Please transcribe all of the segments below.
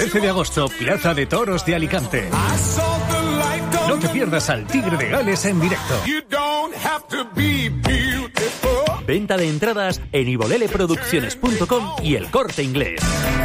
13 de agosto, Plaza de Toros de Alicante. No te pierdas al Tigre de Gales en directo. Venta de entradas en iboleleproducciones.com y El Corte Inglés.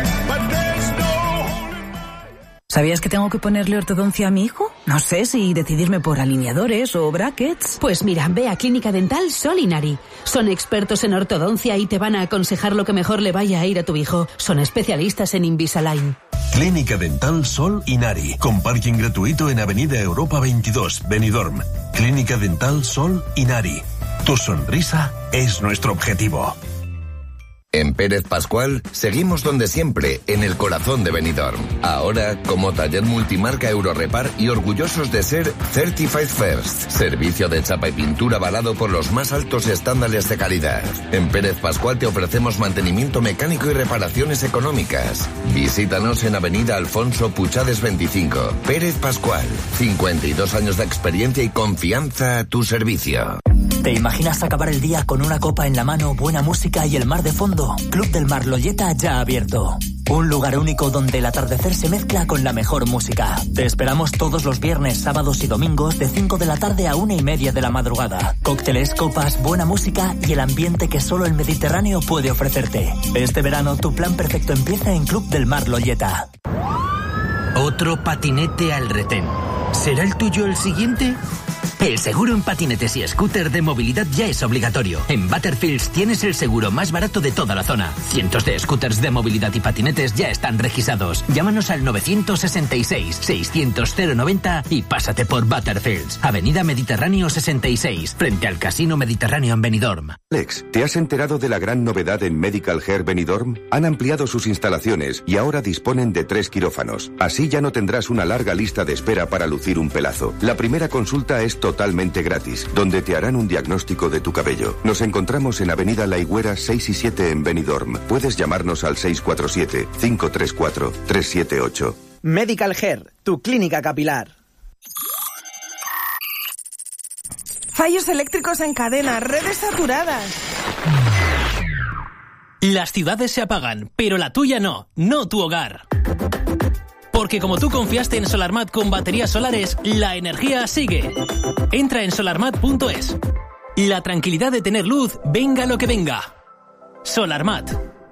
¿Sabías que tengo que ponerle ortodoncia a mi hijo? No sé si decidirme por alineadores o brackets. Pues mira, ve a Clínica Dental Sol Inari. Son expertos en ortodoncia y te van a aconsejar lo que mejor le vaya a ir a tu hijo. Son especialistas en Invisalign. Clínica Dental Sol Inari, con parking gratuito en Avenida Europa 22, Benidorm. Clínica Dental Sol Inari. Tu sonrisa es nuestro objetivo. En Pérez Pascual seguimos donde siempre, en el corazón de Benidorm. Ahora, como taller multimarca Eurorepar y orgullosos de ser Certified First. Servicio de chapa y pintura avalado por los más altos estándares de calidad. En Pérez Pascual te ofrecemos mantenimiento mecánico y reparaciones económicas. Visítanos en Avenida Alfonso Puchades 25. Pérez Pascual. 52 años de experiencia y confianza a tu servicio. ¿Te imaginas acabar el día con una copa en la mano, buena música y el mar de fondo? Club del Mar Loyeta ya abierto. Un lugar único donde el atardecer se mezcla con la mejor música. Te esperamos todos los viernes, sábados y domingos de 5 de la tarde a 1:30 de la madrugada. Cócteles, copas, buena música y el ambiente que solo el Mediterráneo puede ofrecerte. Este verano tu plan perfecto empieza en Club del Mar Loyeta. Otro patinete al retén. ¿Será el tuyo el siguiente? El seguro en patinetes y scooter de movilidad ya es obligatorio. En Butterfields tienes el seguro más barato de toda la zona. Cientos de scooters de movilidad y patinetes ya están registrados. Llámanos al 966-600-090 y pásate por Butterfields. Avenida Mediterráneo 66, frente al Casino Mediterráneo en Benidorm. Alex, ¿te has enterado de la gran novedad en Medical Hair Benidorm? Han ampliado sus instalaciones y ahora disponen de 3 quirófanos. Así ya no tendrás una larga lista de espera para lucir un pelazo. La primera consulta es totalmente gratis, donde te harán un diagnóstico de tu cabello. Nos encontramos en Avenida La Higuera 6 y 7 en Benidorm. Puedes llamarnos al 647-534-378. Medical Hair, tu clínica capilar. Fallos eléctricos en cadena, redes saturadas. Las ciudades se apagan, pero la tuya no tu hogar. Porque como tú confiaste en Solarmat con baterías solares, la energía sigue. Entra en solarmat.es. La tranquilidad de tener luz, venga lo que venga. Solarmat.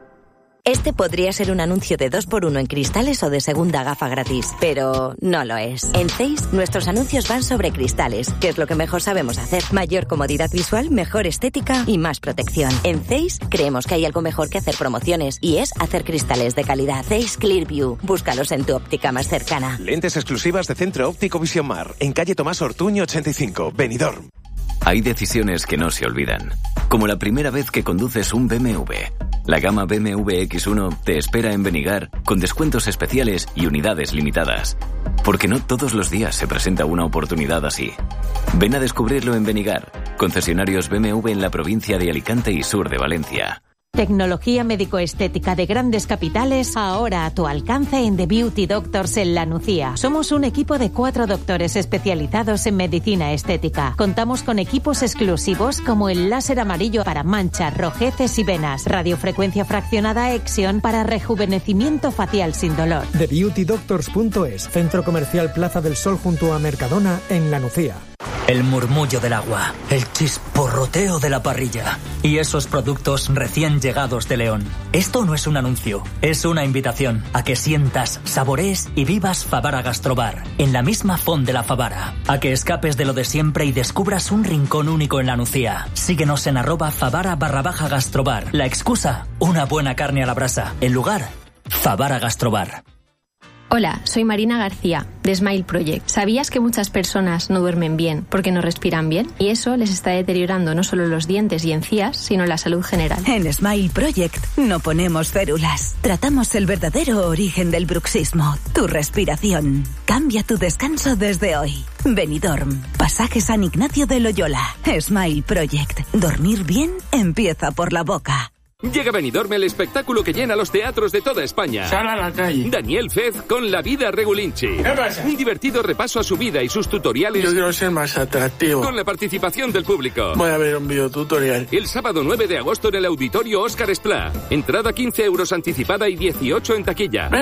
Este podría ser un anuncio de 2x1 en cristales o de segunda gafa gratis, pero no lo es. En Zeiss, nuestros anuncios van sobre cristales, que es lo que mejor sabemos hacer. Mayor comodidad visual, mejor estética y más protección. En Zeiss, creemos que hay algo mejor que hacer promociones, y es hacer cristales de calidad. Zeiss Clearview. Búscalos en tu óptica más cercana. Lentes exclusivas de Centro Óptico Visión Mar, en calle Tomás Ortuño 85, Benidorm. Hay decisiones que no se olvidan, como la primera vez que conduces un BMW. La gama BMW X1 te espera en Benigar con descuentos especiales y unidades limitadas. Porque no todos los días se presenta una oportunidad así. Ven a descubrirlo en Benigar, concesionarios BMW en la provincia de Alicante y sur de Valencia. Tecnología médico-estética de grandes capitales, ahora a tu alcance en The Beauty Doctors en La Nucía. Somos un equipo de 4 doctores especializados en medicina estética. Contamos con equipos exclusivos como el láser amarillo para manchas, rojeces y venas, radiofrecuencia fraccionada Exion para rejuvenecimiento facial sin dolor. TheBeautyDoctors.es, Centro Comercial Plaza del Sol junto a Mercadona en La Nucía. El murmullo del agua, el chisporroteo de la parrilla y esos productos recién llegados de León. Esto no es un anuncio, es una invitación a que sientas, saborees y vivas Favara Gastrobar, en la misma font de la Favara. A que escapes de lo de siempre y descubras un rincón único en La Nucía. Síguenos en @Favara_Gastrobar. La excusa, una buena carne a la brasa. El lugar, Favara Gastrobar. Hola, soy Marina García, de Smile Project. ¿Sabías que muchas personas no duermen bien porque no respiran bien? Y eso les está deteriorando no solo los dientes y encías, sino la salud general. En Smile Project no ponemos férulas. Tratamos el verdadero origen del bruxismo, tu respiración. Cambia tu descanso desde hoy. Benidorm, Pasaje San Ignacio de Loyola. Smile Project. Dormir bien empieza por la boca. Llega Benidorm el espectáculo que llena los teatros de toda España. Sal a la calle. Daniel Fez con La vida Regulinchi. ¿Qué pasa? Un divertido repaso a su vida y sus tutoriales. Yo quiero ser más atractivo. Con la participación del público. Voy a ver un videotutorial. El sábado 9 de agosto en el Auditorio Óscar Esplá. Entrada 15 € anticipada y 18 en taquilla.